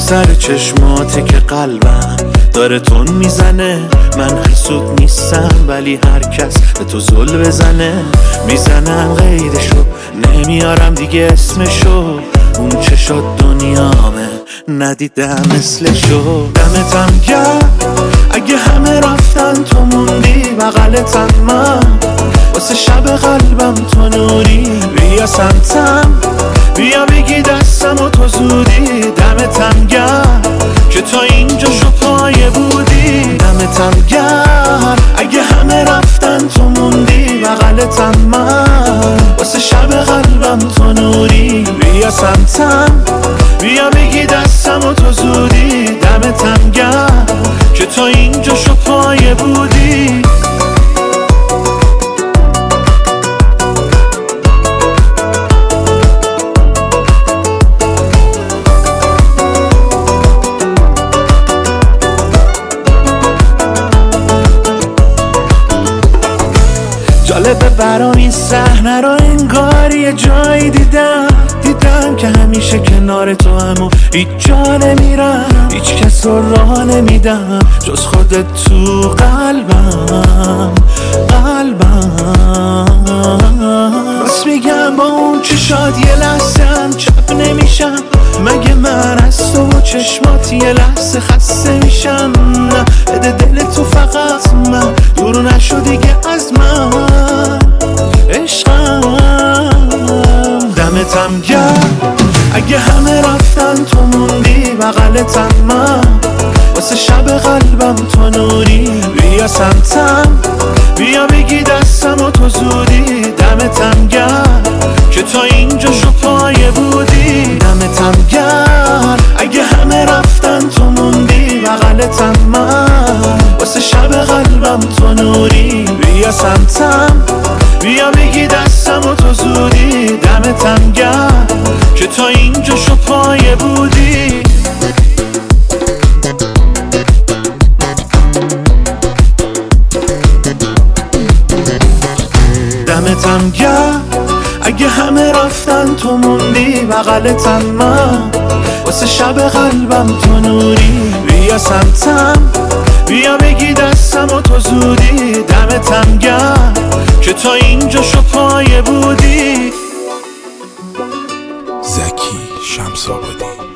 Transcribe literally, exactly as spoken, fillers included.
سر چشماته که قلبم داره تون میزنه. من حسود نیستم ولی هر کس به تو زل بزنه میزنم غیرشو، نمیارم دیگه اسمشو. اون چشات دنیامه ندیدم مثلشو. دمتم گرم اگه همه رفتن تو موندی بغلتم من، واسه شب قلبم تو نوری. بیا سمتم بیا بگی دستم و تو زودی. دمتم گرم که تا اینجا شو پایه بودی. دمتم گرم اگه همه رفتن تو موندی بغلتم من، واسه شب قلبم تو نوری. بیا سمتم بیا بگی دستم و تو زودی. دمتم گرم که تا اینجا شو پایه بودی. جالبه برام این صحنه رو انگار یه جایی دیدم. دیدم که همیشه کنار تو هم و هیچ جا نمیرم، هیچ کس رو راه نمیدم جز خودت تو قلبم. قلبم راست میگم با اون چشات یه لحظه هم چپ نمیشم. مگه من از تو و چشمات یه لحظه خسته میشم؟ نه بده دل تو فقط من، دور نشو دیگه از من عشقم. دمتم گرم اگه همه رفتن تو موندی بغلتم من، واسه شب قلبم تو نوری. بیا سمتم بیا بگی دستم و تو زودی. دمتم گرم که تا اینجا شو پایه بودی. دمتم گرم اگه همه رفتن تو موندی بغلتم من، واسه شب قلبم تو نوری. بیا سمتم بیا بگی دستم و تو زودی. دمتم گرم که تا اینجا شو پایه بودی. دمتم گرم اگه همه رفتن تو موندی بغلتم من، واسه شب قلبم تو نوری. بیا سمتم بیا بگی دستم و تو زودی. دمتم گرم که تا اینجا شو پایه بودی. زکی شمس‌آبادی.